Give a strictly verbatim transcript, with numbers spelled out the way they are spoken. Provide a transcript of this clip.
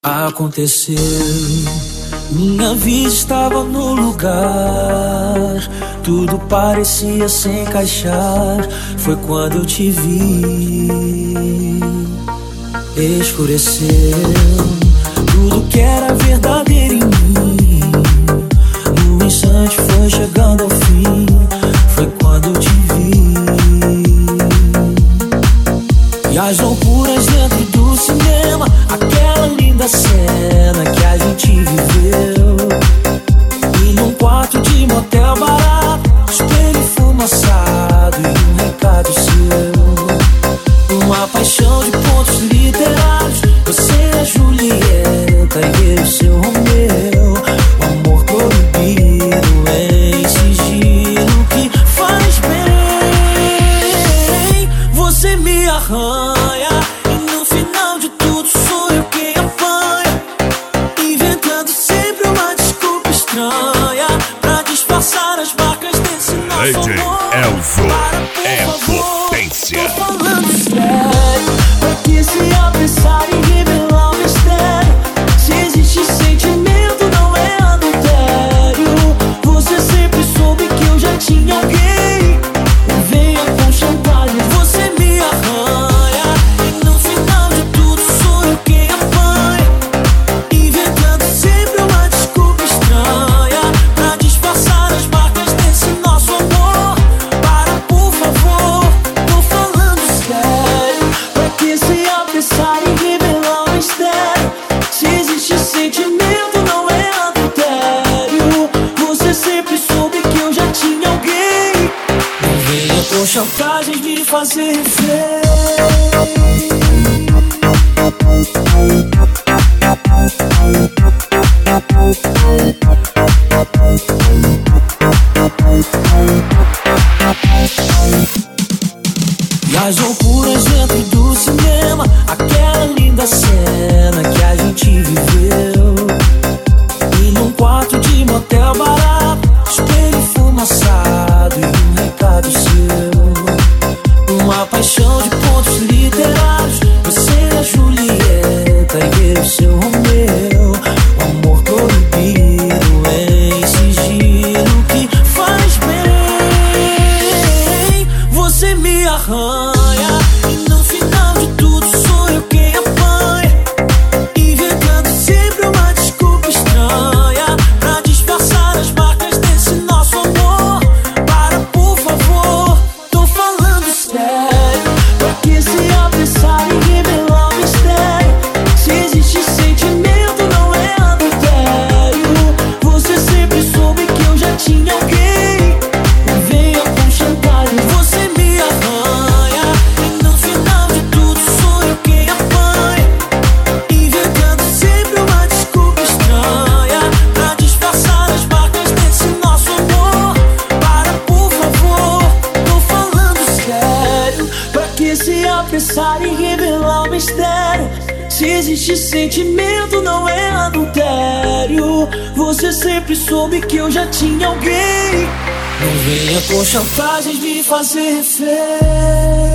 Aconteceu, minha vida estava no lugar, tudo parecia se encaixar. Foi quando eu te vi. Escureceu, tudo que era verdadeiro em mim. No instante foi chegando ao fim. Foi quando eu te vi. E as loucuras dentro do cinema, aquela linda cena que a gente viveu. E num quarto de motel barato, espelho fumaçado e um recado seu. Uma paixão de pontos literários, você é a Julieta e eu seu Romeu. O amor proibido em sigilo que faz bem. Você me arranha e no final de tudo sou eu quem apanha, inventando sempre uma desculpa estranha pra disfarçar as marcas desse nosso D J amor. Elzo Para, é favor, potência. tô falando sério, pra que se apressar e revelar o mistério? Se existe sentimento, não é adultério. Você sempre soube que eu já tinha alguém. Venha com chantagem, você me arranha e no final de tudo sou eu quem apanha, inventando sempre uma desculpa estranha pra disfarçar as marcas desse nosso amor. Para, por favor, tô falando sério, pra que se apressar e revelar o mistério? Se existe sentimento, não é adultério. Você sempre soube que eu já tinha alguém. Não venha com chantagens me fazer refém. E as loucuras dentro do cinema, aquela linda cena que a gente viveu. E num quarto de motel barato, espelho fumaçado e um recado seu. Uma paixão de pontos literários, você é a Julieta e eu seu Romeu. O amor proibido em sigilo que faz bem. Você me arranha e no final de tudo sou eu quem apanha, inventando sempre uma desculpa estranha pra disfarçar as marcas desse nosso amor. Para, por favor, tô falando sério, pra que se apressar e revelar o mistério? Se existe sentimento, não é adultério. Você sempre soube que eu já tinha alguém. Venha com chantagem, você me arranha e no final de tudo sou eu quem apanha, inventando sempre uma desculpa estranha pra disfarçar as marcas desse nosso amor. Para, por favor, tô falando sério, pra que se apressar e revelar o mistério? Se existe sentimento, não é adultério. Você sempre soube que eu já tinha alguém. Não venha com chantagens me fazer refém.